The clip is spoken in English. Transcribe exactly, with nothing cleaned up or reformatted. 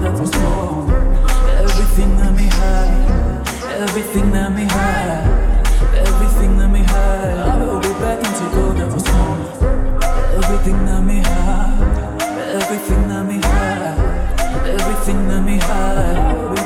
that was wrong. Everything that me had, everything that me had, everything that me had. I will be back into gold that was wrong. Everything that me had, everything that me had, everything that me had. I will be